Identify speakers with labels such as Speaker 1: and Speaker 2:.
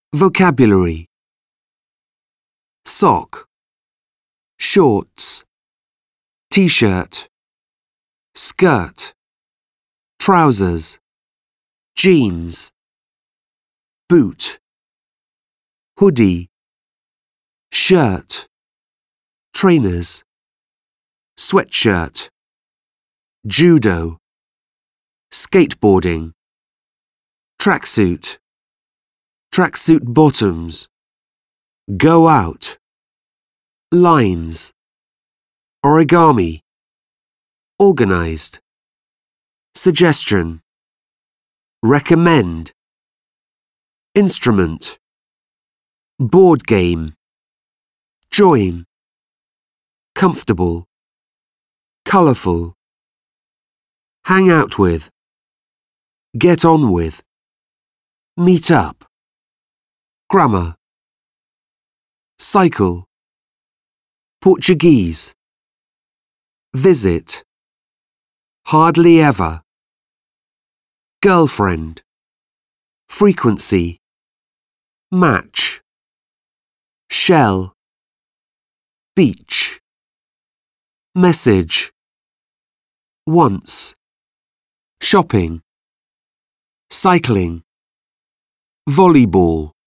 Speaker 1: Vocabulary: sock, shorts, t-shirt, skirt, trousers, jeans, boot, hoodie, shirt, trainers, sweatshirt, judo, skateboarding, tracksuit, tracksuit bottoms, go out, lines, origami, organized, suggestion, recommend, instrument, board game, join, comfortable, colourful, hang out with, get on with, meet up, grammar, cycle, Portuguese, visit, hardly ever, girlfriend, frequency, match, shell, beach, message, once, shopping, cycling, volleyball.